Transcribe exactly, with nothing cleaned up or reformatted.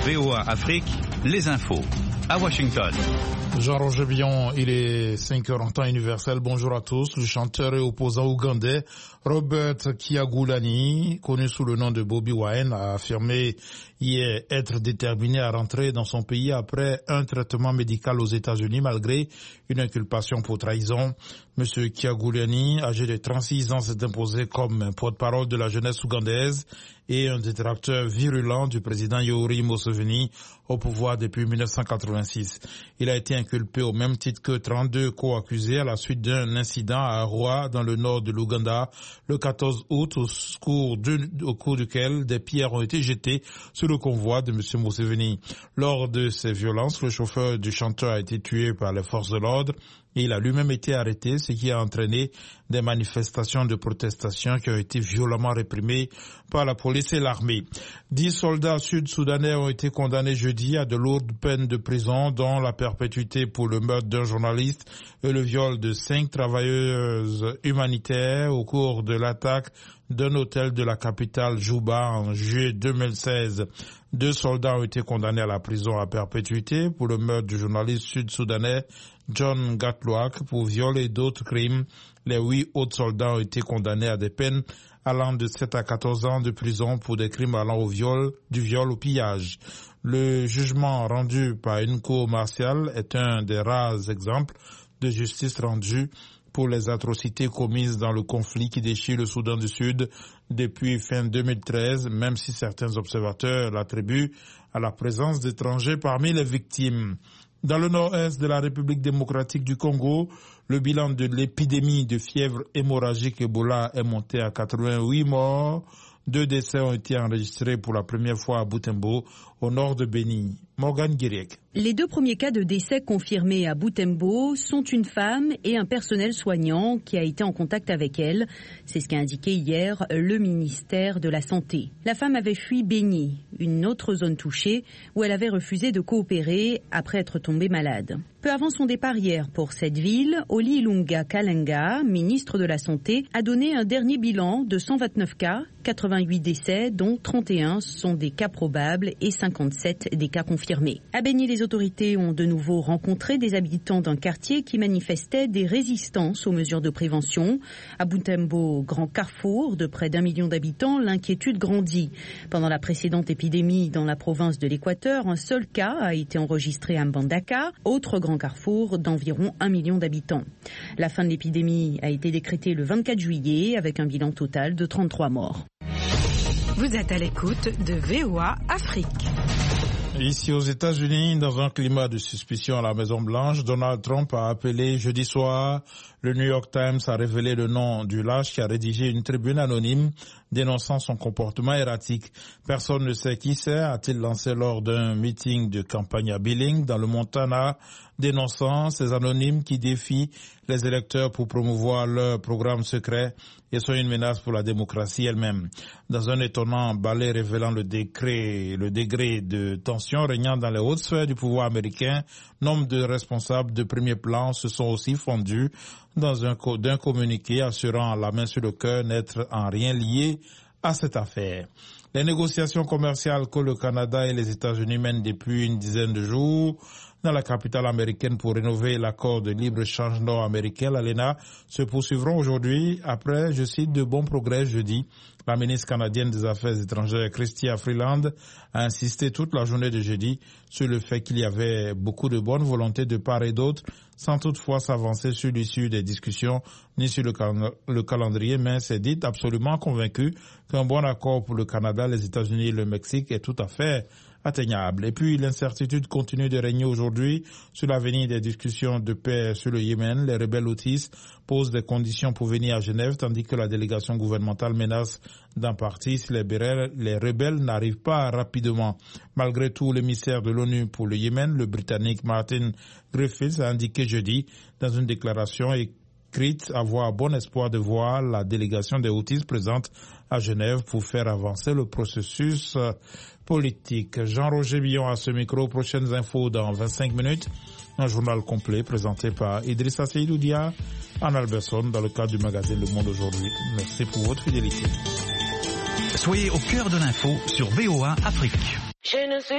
V O A Afrique, les infos. À Washington. Jean-Roger Billon, il est cinq heures en temps universel. Bonjour à tous. Le chanteur et opposant ougandais Robert Kyagulanyi, connu sous le nom de Bobi Wine, a affirmé hier être déterminé à rentrer dans son pays après un traitement médical aux États-Unis malgré une inculpation pour trahison. Monsieur Kyagulanyi, âgé de trente-six ans, s'est imposé comme porte-parole de la jeunesse ougandaise et un détracteur virulent du président Yoweri Museveni au pouvoir depuis mille neuf cent quatre-vingt-six. Il a été inculpé au même titre que trente-deux co-accusés à la suite d'un incident à Arua dans le nord de l'Ouganda le quatorze août au cours, de, au cours duquel des pierres ont été jetées sur le convoi de M. Museveni. Lors de ces violences, le chauffeur du chanteur a été tué par les forces de l'ordre et il a lui-même été arrêté, ce qui a entraîné des manifestations de protestation qui ont été violemment réprimées par la police et l'armée. Dix soldats sud-soudanais ont été condamnés jeudi à de lourdes peines de prison, dont la perpétuité pour le meurtre d'un journaliste et le viol de cinq travailleuses humanitaires au cours de l'attaque d'un hôtel de la capitale Juba en juillet deux mille seize. Deux soldats ont été condamnés à la prison à perpétuité pour le meurtre du journaliste sud-soudanais John Gatluak pour viol et d'autres crimes. Les huit autres soldats ont été condamnés à des peines allant de sept à quatorze ans de prison pour des crimes allant au viol, du viol au pillage. Le jugement rendu par une cour martiale est un des rares exemples de justice rendue pour les atrocités commises dans le conflit qui déchire le Soudan du Sud depuis fin deux mille treize, même si certains observateurs l'attribuent à la présence d'étrangers parmi les victimes. Dans le nord-est de la République démocratique du Congo, le bilan de l'épidémie de fièvre hémorragique Ebola est monté à quatre-vingt-huit morts. Deux décès ont été enregistrés pour la première fois à Butembo, au nord de Beni. Morgan Guiriek. Les deux premiers cas de décès confirmés à Butembo sont une femme et un personnel soignant qui a été en contact avec elle. C'est ce qu'a indiqué hier le ministère de la Santé. La femme avait fui Beni, une autre zone touchée, où elle avait refusé de coopérer après être tombée malade. Peu avant son départ hier pour cette ville, Oli Ilunga Kalenga, ministre de la Santé, a donné un dernier bilan de cent vingt-neuf cas, quatre-vingt-huit décès, dont trente et un sont des cas probables et cinquante-sept des cas confirmés. À Beni, les autorités ont de nouveau rencontré des habitants d'un quartier qui manifestaient des résistances aux mesures de prévention. À Butembo, grand carrefour de près d'un million d'habitants, l'inquiétude grandit. Pendant la précédente épidémie dans la province de l'Équateur, un seul cas a été enregistré à Mbandaka, autre grand carrefour d'environ un million d'habitants. La fin de l'épidémie a été décrétée le vingt-quatre juillet avec un bilan total de trente-trois morts. Vous êtes à l'écoute de V O A Afrique. Ici aux États-Unis, dans un climat de suspicion à la Maison-Blanche, Donald Trump a appelé jeudi soir. Le New York Times a révélé le nom du lâche qui a rédigé une tribune anonyme dénonçant son comportement erratique. Personne ne sait qui c'est, a-t-il lancé lors d'un meeting de campagne à Billings, dans le Montana, dénonçant ces anonymes qui défient les électeurs pour promouvoir leur programme secret et sont une menace pour la démocratie elle-même. Dans un étonnant balai révélant le décret, le degré de tension régnant dans les hautes sphères du pouvoir américain, nombre de responsables de premier plan se sont aussi fondus dans un d'un communiqué assurant la main sur le cœur n'être en rien lié à cette affaire. Les négociations commerciales que le Canada et les États-Unis mènent depuis une dizaine de jours dans la capitale américaine pour rénover l'accord de libre-échange nord-américain, l'A L E N A, se poursuivront aujourd'hui après, je cite, de bons progrès jeudi. La ministre canadienne des Affaires étrangères, Chrystia Freeland, a insisté toute la journée de jeudi sur le fait qu'il y avait beaucoup de bonne volonté de part et d'autre, sans toutefois s'avancer sur l'issue des discussions ni sur le, cal- le calendrier, mais s'est dit absolument convaincue qu'un bon accord pour le Canada, les États-Unis et le Mexique est tout à fait atteignable. Et puis, l'incertitude continue de régner aujourd'hui sur l'avenir des discussions de paix sur le Yémen. Les rebelles houthis posent des conditions pour venir à Genève, tandis que la délégation gouvernementale menace d'en partir si les rebelles, les rebelles n'arrivent pas rapidement. Malgré tout, l'émissaire de l'ONU pour le Yémen, le Britannique Martin Griffiths, a indiqué jeudi dans une déclaration écrite avoir bon espoir de voir la délégation des Houthis présente à Genève pour faire avancer le processus politique. Jean-Roger Billon à ce micro. Prochaines infos dans vingt-cinq minutes. Un journal complet présenté par Idrissa Seydoudia, Anne Alberson dans le cadre du magazine Le Monde aujourd'hui. Merci pour votre fidélité. Soyez au cœur de l'info sur V O A Afrique.